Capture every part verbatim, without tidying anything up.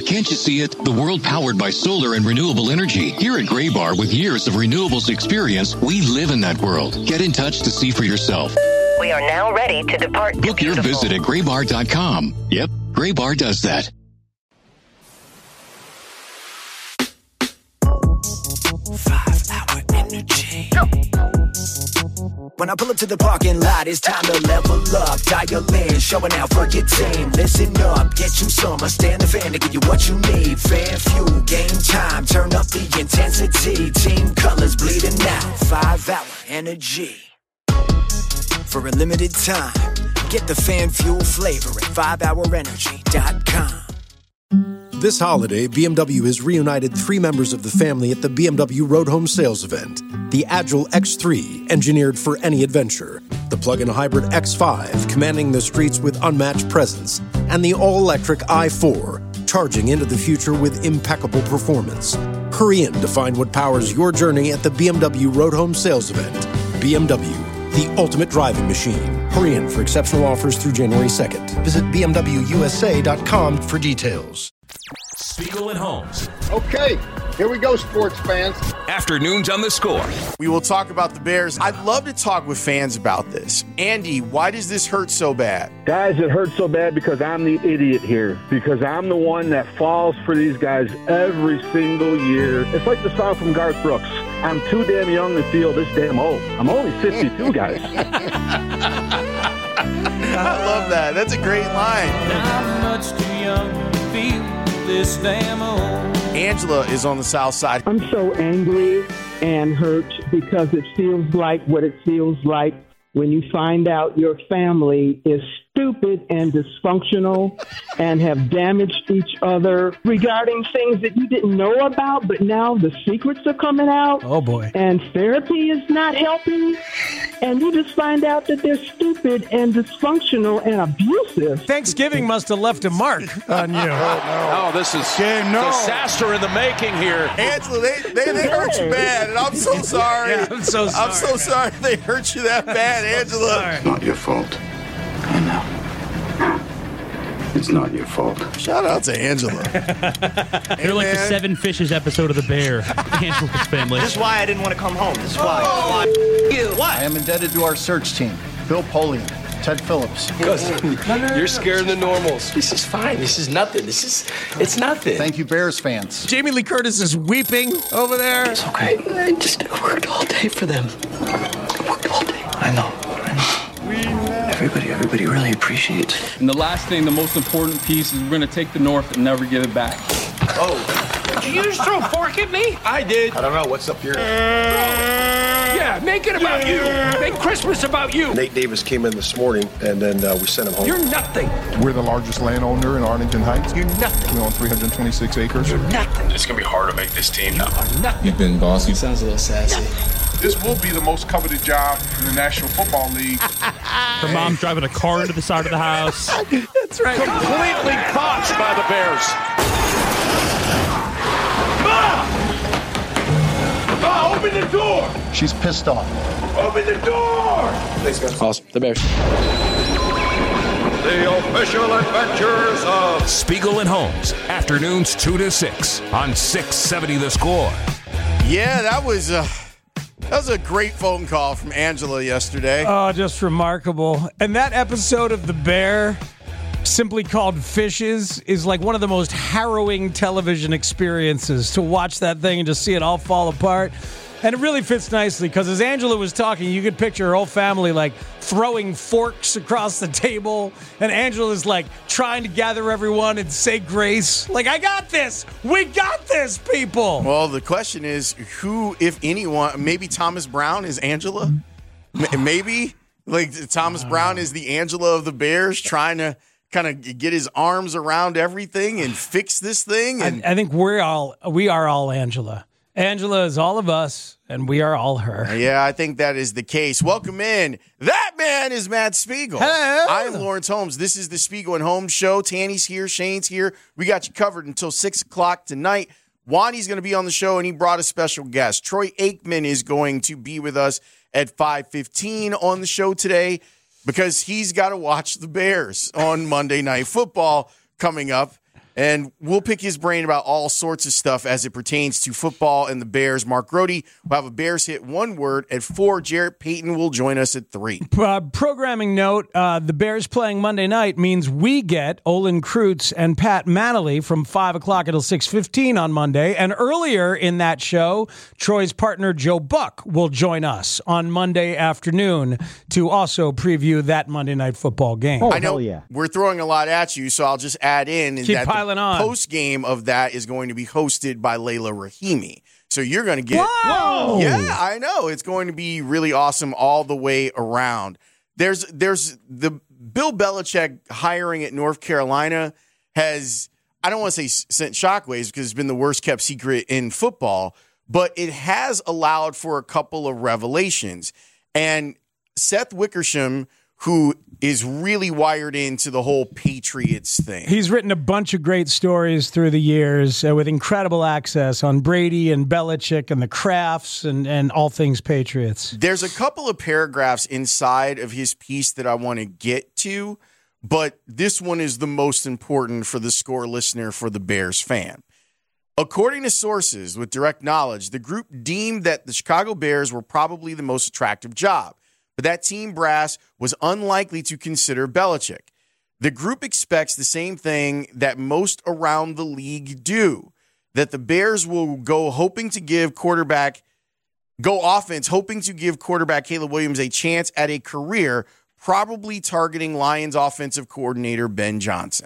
can't you see it? The world powered by solar and renewable energy. Here at Graybar, with years of renewables experience, we live in that world. Get in touch to see for yourself. We are now ready to depart. Book your visit at graybar dot com. Yep, Graybar does that. Five hour energy. Go. When I pull up to the parking lot, it's time to level up. Dial in, showing out for your team. Listen up, get you some. I stand the fan to give you what you need. Fan fuel, game time. Turn up the intensity. Team colors bleeding out. Five hour energy. For a limited time, get the fan fuel flavor at five hour energy dot com. This holiday, B M W has reunited three members of the family at the B M W Road Home Sales Event. The Agile X three, engineered for any adventure. The plug-in hybrid X five, commanding the streets with unmatched presence. And the all-electric i four, charging into the future with impeccable performance. Hurry in to find what powers your journey at the B M W Road Home Sales Event. B M W, the ultimate driving machine. Hurry in for exceptional offers through January second. Visit b m w u s a dot com for details. Spiegel and Holmes. Okay, here we go, sports fans. Afternoons on The Score. We will talk about the Bears. I'd love to talk with fans about this. Andy, why does this hurt so bad? Guys, it hurts so bad because I'm the idiot here. Because I'm the one that falls for these guys every single year. It's like the song from Garth Brooks. I'm too damn young to feel this damn old. I'm only fifty-two, guys. I love that. That's a great line. I'm much too young to feel this damn old. Angela is on the south side. I'm so angry and hurt because it feels like what it feels like when you find out your family is stupid and dysfunctional and have damaged each other regarding things that you didn't know about, but now the secrets are coming out. Oh, boy. And therapy is not helping. And you just find out that they're stupid and dysfunctional and abusive. Thanksgiving must have left a mark on you. Oh, no. Oh, this is yeah, no. disaster in the making here. Angela, they, they, they hurt you bad, and I'm so sorry. Yeah, I'm so sorry. I'm so sorry they hurt you that bad, Angela. It's not your fault. I know. It's not your fault. Shout out to Angela. Hey, They're like man. the Seven Fishes episode of The Bear. Angela's family. This is why I didn't want to come home. This is why. Oh, you. What? I am indebted to our search team. Bill Polian, Ted Phillips. You're scaring the normals. This is fine. This is nothing. This is, it's nothing. Thank you, Bears fans. Jamie Lee Curtis is weeping over there. It's okay. I just worked all day for them. I worked all day. I know. I know. Everybody, everybody really appreciates it. And the last thing, the most important piece, is we're going to take the North and never give it back. Oh. Did you just throw a fork at me? I did. I don't know. What's up here? Yeah, make it about you. Make Christmas about you. Nate Davis came in this morning, and then uh, we sent him home. You're nothing. We're the largest landowner in Arlington Heights. You're nothing. We own three hundred twenty-six acres. You're nothing. It's going to be hard to make this team now. Nothing. You've been bossy. Sounds a little sassy. Nothing. This will be the most coveted job in the National Football League. Her mom's driving a car into the side of the house. That's right. Completely botched by the Bears. Ah! Ah, open the door! She's pissed off. Open the door! Thanks, guys. Awesome. The Bears. The official adventures of Spiegel and Holmes. Afternoons two to six on six seventy The Score. Yeah, that was a, that was a great phone call from Angela yesterday. Oh, just remarkable. And that episode of The Bear, simply called Fishes, is like one of the most harrowing television experiences, to watch that thing and just see it all fall apart. And it really fits nicely because as Angela was talking, you could picture her whole family like throwing forks across the table. And Angela's like trying to gather everyone and say grace. Like, I got this. We got this, people. Well, the question is who, if anyone, maybe Thomas Brown is Angela? M- maybe? Like Thomas Brown is the Angela of the Bears trying to kind of get his arms around everything and fix this thing. And I, I think we're all, we are all Angela. Angela is all of us, and we are all her. Yeah, I think that is the case. Welcome in. That man is Matt Spiegel. Hello. I'm Lawrence Holmes. This is the Spiegel and Holmes Show. Tanny's here. Shane's here. We got you covered until six o'clock tonight. Wani's going to be on the show, and he brought a special guest. Troy Aikman is going to be with us at five fifteen on the show today because he's got to watch the Bears on Monday Night Football coming up. And we'll pick his brain about all sorts of stuff as it pertains to football and the Bears. Mark Grody will have a Bears hit one word at four. Jarrett Payton will join us at three. Uh, programming note, uh, the Bears playing Monday night means we get Olin Kreutz and Pat Manley from five o'clock until six fifteen on Monday. And earlier in that show, Troy's partner Joe Buck will join us on Monday afternoon to also preview that Monday Night Football game. I know yeah. we're throwing a lot at you, so I'll just add in Keep that piling the on. post game of that is going to be hosted by Layla Rahimi. So you're going to get Whoa! Yeah, I know. It's going to be really awesome all the way around. There's there's the Bill Belichick hiring at North Carolina has, I don't want to say sent shockwaves because it's been the worst kept secret in football, but it has allowed for a couple of revelations. And Seth Wickersham, who is really wired into the whole Patriots thing. He's written a bunch of great stories through the years uh, with incredible access on Brady and Belichick and the Crafts and, and all things Patriots. There's a couple of paragraphs inside of his piece that I want to get to, but this one is the most important for the Score listener, for the Bears fan. According to sources with direct knowledge, the group deemed that the Chicago Bears were probably the most attractive job. But that team brass was unlikely to consider Belichick. The group expects the same thing that most around the league do, that the Bears will go hoping to give quarterback, go offense, hoping to give quarterback Caleb Williams a chance at a career, probably targeting Lions offensive coordinator Ben Johnson.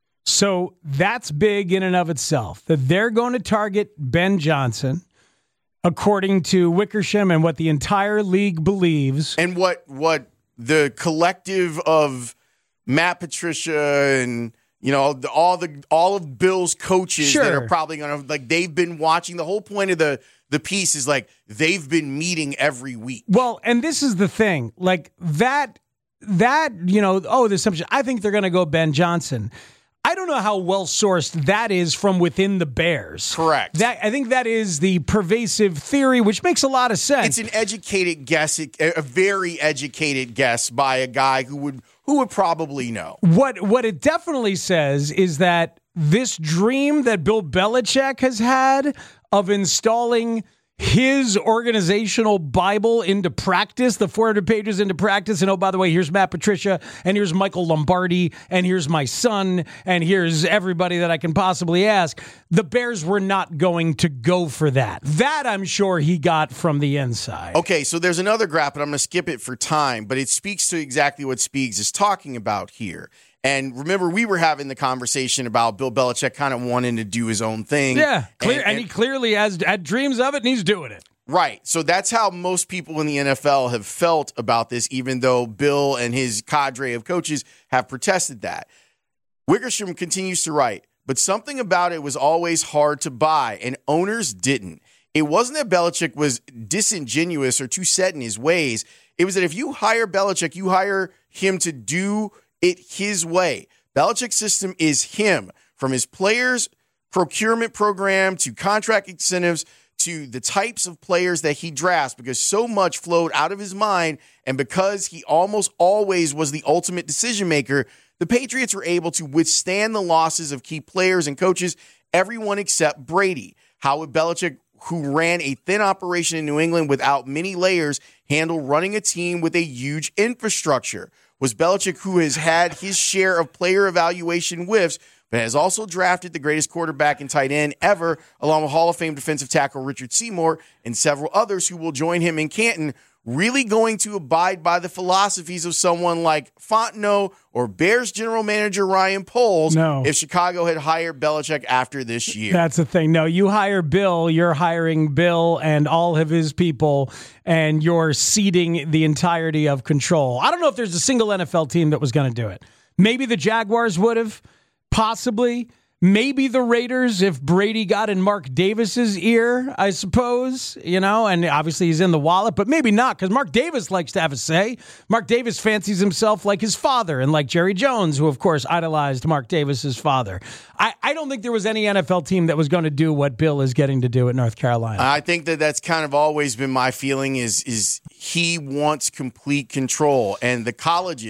So that's big in and of itself, that they're going to target Ben Johnson. According to Wickersham and what the entire league believes. And what what the collective of Matt Patricia and, you know, the, all the all of Bill's coaches sure. that are probably going to, like, they've been watching. The whole point of the, the piece is, like, they've been meeting every week. Well, and this is the thing. Like, that, that you know, oh, the assumption, I think they're going to go Ben Johnson. I don't know how well-sourced that is from within the Bears. Correct. That I think that is the pervasive theory, which makes a lot of sense. It's an educated guess, a very educated guess by a guy who would who would probably know. What what it definitely says is that this dream that Bill Belichick has had of installing his organizational Bible into practice, the four hundred pages into practice. And oh, by the way, here's Matt Patricia, and here's Michael Lombardi, and here's my son, and here's everybody that I can possibly ask. The Bears were not going to go for that. That I'm sure he got from the inside. Okay, so there's another graph, but I'm going to skip it for time, but it speaks to exactly what Speaks is talking about here. And remember, we were having the conversation about Bill Belichick kind of wanting to do his own thing. Yeah, clear, and, and, and he clearly has had dreams of it, and he's doing it. Right. So that's how most people in the N F L have felt about this, even though Bill and his cadre of coaches have protested that. Wickersham continues to write, but something about it was always hard to buy, and owners didn't. It wasn't that Belichick was disingenuous or too set in his ways. It was that if you hire Belichick, you hire him to do it his way. Belichick's system is him, from his players' procurement program to contract incentives to the types of players that he drafts, because so much flowed out of his mind, and because he almost always was the ultimate decision maker, the Patriots were able to withstand the losses of key players and coaches, everyone except Brady. How would Belichick, who ran a thin operation in New England without many layers, handle running a team with a huge infrastructure? Was Belichick, who has had his share of player evaluation whiffs, but has also drafted the greatest quarterback and tight end ever, along with Hall of Fame defensive tackle Richard Seymour and several others who will join him in Canton, really going to abide by the philosophies of someone like Fontenot or Bears general manager Ryan Poles no. if Chicago had hired Belichick after this year? That's the thing. No, you hire Bill, you're hiring Bill and all of his people, and you're ceding the entirety of control. I don't know if there's a single N F L team that was going to do it. Maybe the Jaguars would have, possibly. Maybe the Raiders, if Brady got in Mark Davis's ear, I suppose, you know, and obviously he's in the wallet, but maybe not, because Mark Davis likes to have a say. Mark Davis fancies himself like his father, and like Jerry Jones, who, of course, idolized Mark Davis's father. I, I don't think there was any N F L team that was going to do what Bill is getting to do at North Carolina. I think that that's kind of always been my feeling is, is he wants complete control, and the colleges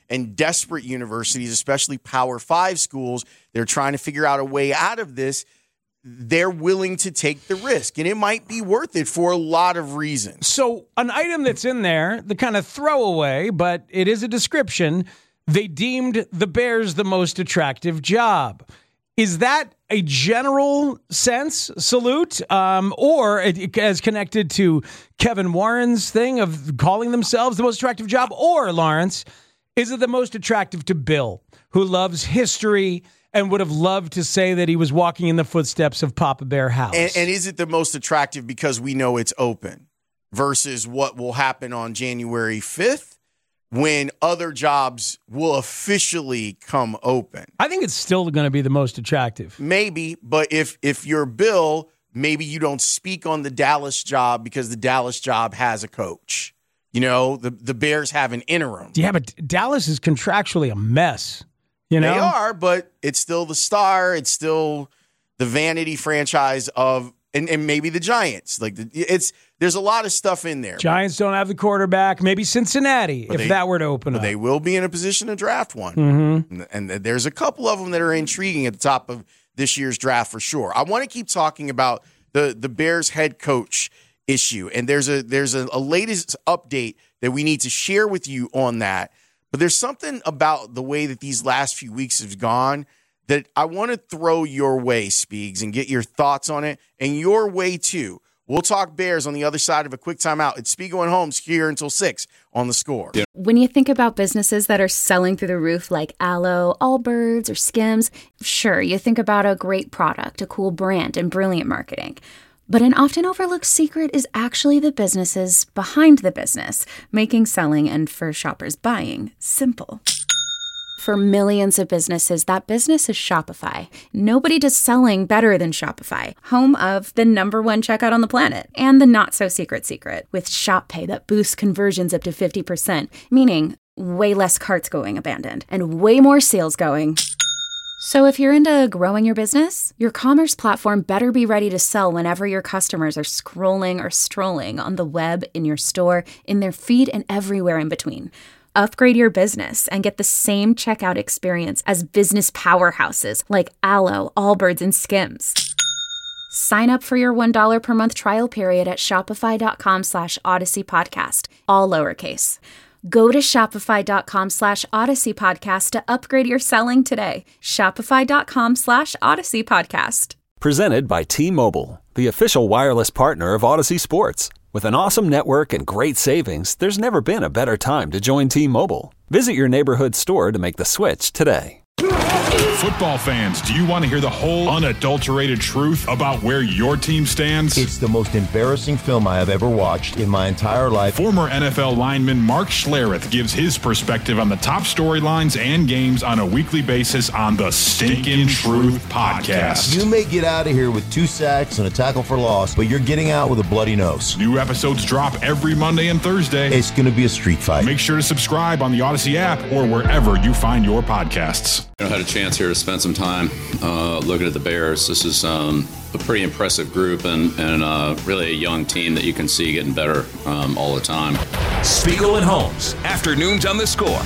and desperate universities, especially Power Five schools, they're trying to figure out a way out of this. They're willing to take the risk, and it might be worth it for a lot of reasons. So an item that's in there, the kind of throwaway, but it is a description, they deemed the Bears the most attractive job. Is that a general sense salute, um, or it, as connected to Kevin Warren's thing of calling themselves the most attractive job? Or, Lawrence, is it the most attractive to Bill, who loves history and would have loved to say that he was walking in the footsteps of Papa Bear House? And, and is it the most attractive because we know it's open versus what will happen on January fifth? When other jobs will officially come open. I think it's still going to be the most attractive. Maybe, but if if you're Bill, maybe you don't speak on the Dallas job because the Dallas job has a coach. You know, the, the Bears have an interim. Yeah, but Dallas is contractually a mess. You know? They are, but it's still the star. It's still the vanity franchise of, and, and maybe the Giants. Like the, it's there's a lot of stuff in there. Giants don't have the quarterback. Maybe Cincinnati, But if they- that were to open But up. they will be in a position to draft one. Mm-hmm. And, and there's a couple of them that are intriguing at the top of this year's draft for sure. I want to keep talking about the, the Bears head coach issue. And there's a there's a, a latest update that we need to share with you on that. But there's something about the way that these last few weeks have gone that I want to throw your way, Speegs, and get your thoughts on it, and your way too. We'll talk Bears on the other side of a quick timeout. It's Spiegel and Holmes here until six on The Score. When you think about businesses that are selling through the roof like Aloe, Allbirds, or Skims, sure, you think about a great product, a cool brand, and brilliant marketing. But an often overlooked secret is actually the businesses behind the business, making selling and, for shoppers, buying simple. For millions of businesses, that business is Shopify. Nobody does selling better than Shopify, home of the number one checkout on the planet and the not-so-secret secret with Shop Pay that boosts conversions up to fifty percent, meaning way less carts going abandoned and way more sales going. So if you're into growing your business, your commerce platform better be ready to sell whenever your customers are scrolling or strolling on the web, in your store, in their feed, and everywhere in between. Upgrade your business and get the same checkout experience as business powerhouses like Aloe, Allbirds, and Skims. Sign up for your one dollar per month trial period at shopify.com slash Odyssey Podcast, all lowercase. Go to shopify.com slash Odyssey Podcast to upgrade your selling today. Shopify.com slash Odyssey Podcast. Presented by T-Mobile, the official wireless partner of Odyssey Sports. With an awesome network and great savings, there's never been a better time to join T-Mobile. Visit your neighborhood store to make the switch today. Football fans, do you want to hear the whole unadulterated truth about where your team stands? It's the most embarrassing film I have ever watched in my entire life. Former N F L lineman Mark Schlereth gives his perspective on the top storylines and games on a weekly basis on the Stinkin' Truth Podcast. You may get out of here with two sacks and a tackle for loss, but you're getting out with a bloody nose. New episodes drop every Monday and Thursday. It's going to be a street fight. Make sure to subscribe on the Odyssey app or wherever you find your podcasts. I had a chance here to spend some time uh, looking at the Bears. This is um, a pretty impressive group and, and uh, really a young team that you can see getting better um, all the time. Spiegel and Holmes, afternoons on The Score.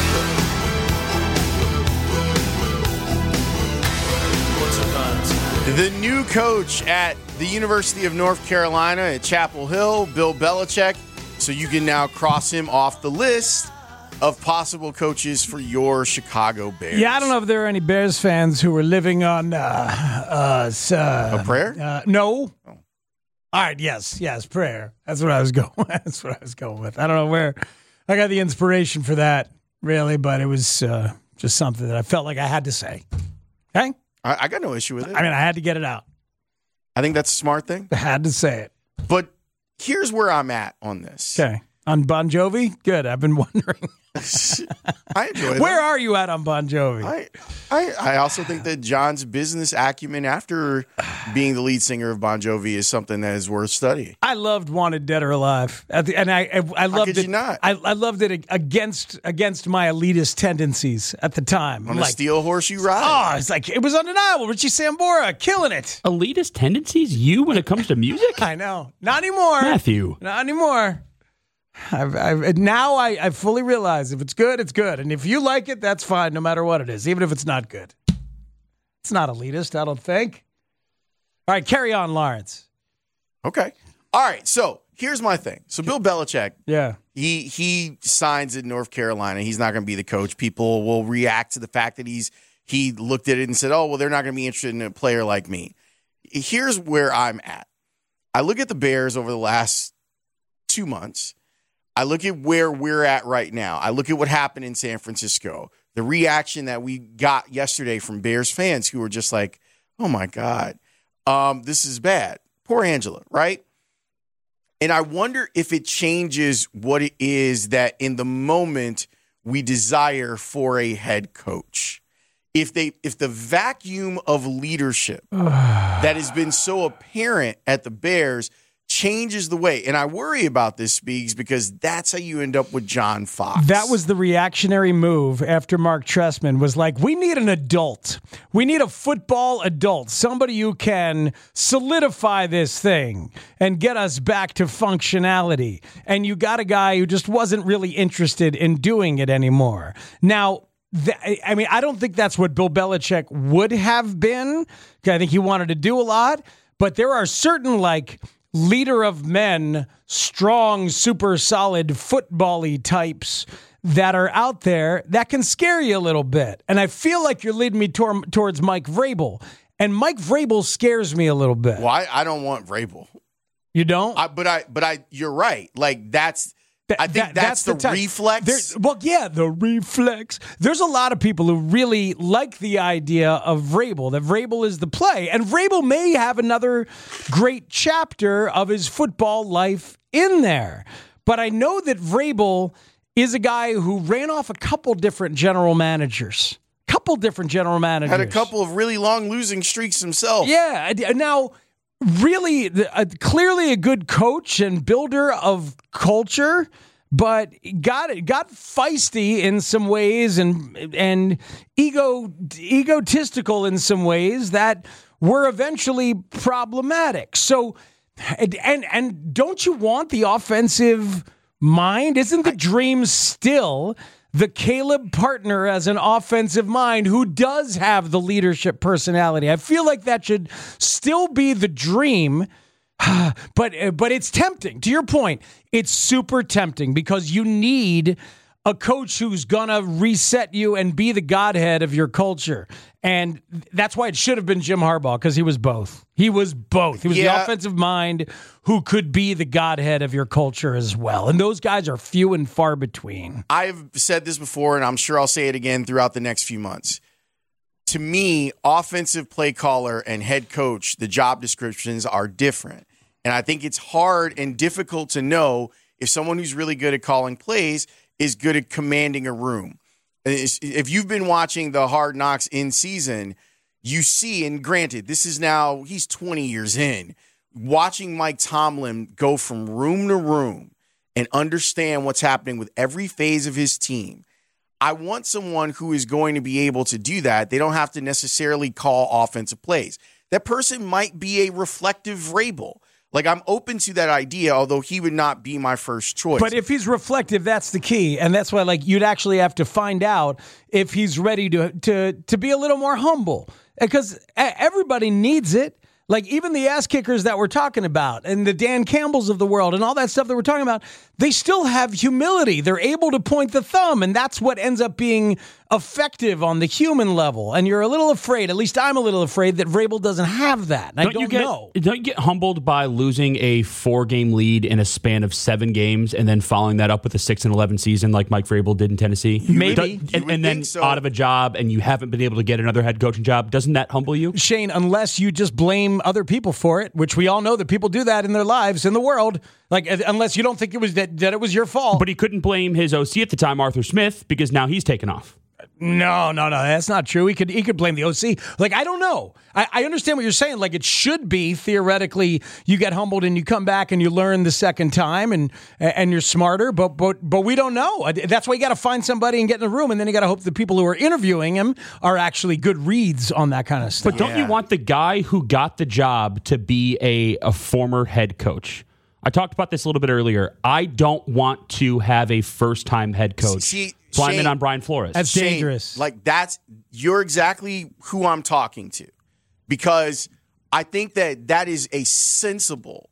The new coach at the University of North Carolina at Chapel Hill, Bill Belichick. So you can now cross him off the list of possible coaches for your Chicago Bears. Yeah, I don't know if there are any Bears fans who were living on uh, uh, uh a prayer. Uh, no. Oh. All right. Yes. Yes. Prayer. That's what I was going. That's what I was going with. I don't know where I got the inspiration for that, really, but it was uh, just something that I felt like I had to say. Okay. I, I got no issue with it. I mean, I had to get it out. I think that's a smart thing. I had to say it. But here's where I'm at on this. Okay. On Bon Jovi? Good. I've been wondering. I enjoy that. Where are you at on Bon Jovi? I, I I also think that John's business acumen after being the lead singer of Bon Jovi is something that is worth studying. I loved Wanted Dead or Alive. At the, and I I, I loved could it. you not? I, I loved it against against my elitist tendencies at the time. On I'm a like, steel horse you ride. Oh, it's like it was undeniable. Richie Sambora killing it. Elitist tendencies? You when it comes to music? I know. Not anymore. Matthew. Not anymore. I've, I've, now I, I fully realize if it's good, it's good. And if you like it, that's fine, no matter what it is, even if it's not good. It's not elitist, I don't think. All right, carry on, Lawrence. Okay. All right, so here's my thing. So Bill Belichick, yeah, he he signs in North Carolina. He's not going to be the coach. People will react to the fact that he's he looked at it and said, oh, well, they're not going to be interested in a player like me. Here's where I'm at. I look at the Bears over the last two months. I look at where we're at right now. I look at what happened in San Francisco, the reaction that we got yesterday from Bears fans who were just like, oh, my God, um, this is bad. Poor Angela, right? And I wonder if it changes what it is that in the moment we desire for a head coach. If they, if the vacuum of leadership that has been so apparent at the Bears changes the way, and I worry about this, Speaks, because that's how you end up with John Fox. That was the reactionary move after Mark Trestman was like, we need an adult. We need a football adult, somebody who can solidify this thing and get us back to functionality. And you got a guy who just wasn't really interested in doing it anymore. Now, th- I mean, I don't think that's what Bill Belichick would have been. I think he wanted to do a lot, but there are certain, like, leader of men, strong, super solid, football-y types that are out there that can scare you a little bit. And I feel like you're leading me tor- towards Mike Vrabel. And Mike Vrabel scares me a little bit. Well, I, I don't want Vrabel. You don't? I, but I, but I, you're right. Like that's, That, I think that, that's, that's the, the reflex. There, well, yeah, the reflex. There's a lot of people who really like the idea of Vrabel, that Vrabel is the play. And Vrabel may have another great chapter of his football life in there. But I know that Vrabel is a guy who ran off a couple different general managers. Couple different general managers. Had a couple of really long losing streaks himself. Yeah. Now, really, uh, clearly a good coach and builder of culture, but got got feisty in some ways and and ego egotistical in some ways that were eventually problematic. So, and and, and don't you want the offensive mind? Isn't the dream still the Caleb partner as an offensive mind who does have the leadership personality? I feel like that should still be the dream, but but it's tempting. To your point, it's super tempting because you need a coach who's going to reset you and be the godhead of your culture. And that's why it should have been Jim Harbaugh, because he was both. He was both. He was yeah. the offensive mind who could be the godhead of your culture as well. And those guys are few and far between. I've said this before, and I'm sure I'll say it again throughout the next few months. To me, offensive play caller and head coach, the job descriptions are different. And I think it's hard and difficult to know if someone who's really good at calling plays is good at commanding a room. If you've been watching the Hard Knocks in season, you see, and granted, this is now, he's twenty years in, watching Mike Tomlin go from room to room and understand what's happening with every phase of his team. I want someone who is going to be able to do that. They don't have to necessarily call offensive plays. That person might be a reflective Vrabel. Like, I'm open to that idea, although he would not be my first choice. But if he's reflective, that's the key. And that's why, like, you'd actually have to find out if he's ready to to to be a little more humble. Because everybody needs it. Like, even the ass kickers that we're talking about and the Dan Campbells of the world and all that stuff that we're talking about, they still have humility. They're able to point the thumb, and that's what ends up being effective on the human level. And you're a little afraid, at least I'm a little afraid, that Vrabel doesn't have that. And I don't you get, know. Don't you get humbled by losing a four-game lead in a span of seven games and then following that up with a six and eleven season like Mike Vrabel did in Tennessee? Maybe. Don't, and and then so. out of a job and you haven't been able to get another head coaching job. Doesn't that humble you? Shane, unless you just blame other people for it, which we all know that people do that in their lives, in the world. Like, unless you don't think it was that, that it was your fault. But he couldn't blame his O C at the time, Arthur Smith, because now he's taken off. No, no, no, that's not true. He could he could blame the O C. Like, I don't know. I, I understand what you're saying. Like, it should be, theoretically, you get humbled and you come back and you learn the second time and and you're smarter, but but but we don't know. That's why you got to find somebody and get in the room, and then you got to hope the people who are interviewing him are actually good reads on that kind of stuff. But don't yeah. you want the guy who got the job to be a, a former head coach? I talked about this a little bit earlier. I don't want to have a first-time head coach. See, so I'm Shane, in on Brian Flores. That's Shane, dangerous. Like that's you're exactly who I'm talking to, because I think that that is a sensible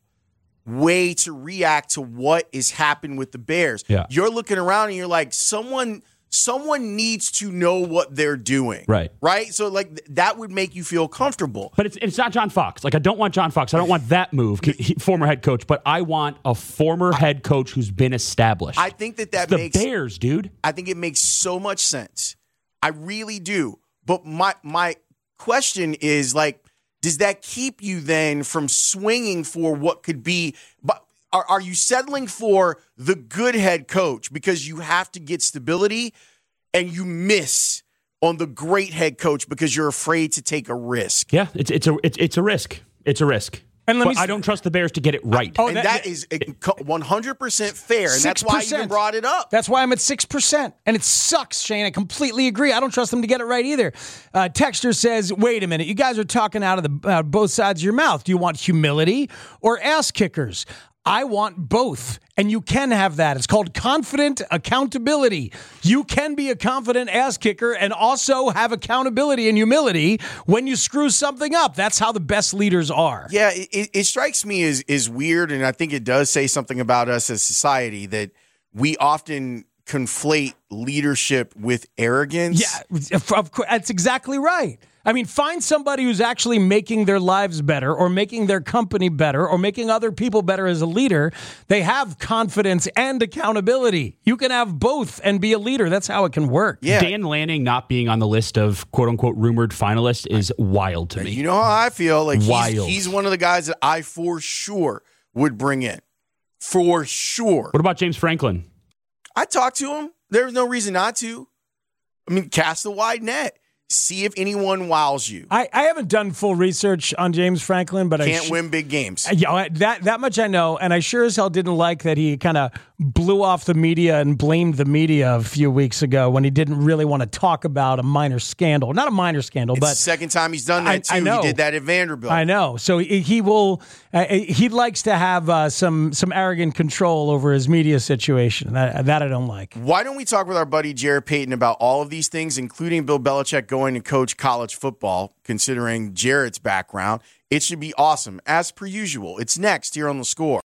way to react to what is happening with the Bears. Yeah. You're looking around and you're like, someone someone needs to know what they're doing. Right. Right? So like th- that would make you feel comfortable. But it's it's not John Fox. Like I don't want John Fox. I don't want that move, he, former head coach. But I want a former head coach who's been established. I think that that it's the makes Bears, dude. I think it makes so much sense. I really do. But my my question is like, does that keep you then from swinging for what could be? But are, are you settling for the good head coach because you have to get stability, and you miss on the great head coach because you're afraid to take a risk? Yeah, it's it's a it's, it's a risk. It's a risk. And let but me, I don't trust the Bears to get it right. Oh, and that, that is one hundred percent fair, and that's why I even brought it up. That's why I'm at six percent. And it sucks, Shane. I completely agree. I don't trust them to get it right either. Uh, Texter says, wait a minute. You guys are talking out of the uh, both sides of your mouth. Do you want humility or ass kickers? I want both, and you can have that. It's called confident accountability. You can be a confident ass kicker and also have accountability and humility when you screw something up. That's how the best leaders are. Yeah, it, it strikes me as, as weird, and I think it does say something about us as society that we often conflate leadership with arrogance. Yeah, of course, that's exactly right. I mean, find somebody who's actually making their lives better or making their company better or making other people better as a leader. They have confidence and accountability. You can have both and be a leader. That's how it can work. Yeah. Dan Lanning not being on the list of quote-unquote rumored finalists is wild to me. You know how I feel? Like wild. He's, he's one of the guys that I for sure would bring in. For sure. What about James Franklin? I talked to him. There's no reason not to. I mean, cast a wide net. See if anyone wows you. I, I haven't done full research on James Franklin, but Can't I can't sh- win big games. Yeah, that that much I know, and I sure as hell didn't like that he kind of blew off the media and blamed the media a few weeks ago when he didn't really want to talk about a minor scandal. Not a minor scandal, It's but the second time he's done that I, too. I know. He did that at Vanderbilt. I know. So he, he will. Uh, he likes to have uh, some some arrogant control over his media situation. That, that I don't like. Why don't we talk with our buddy Jarrett Payton about all of these things, including Bill Belichick going to coach college football, considering Jarrett's background? It should be awesome, as per usual. It's next here on The Score.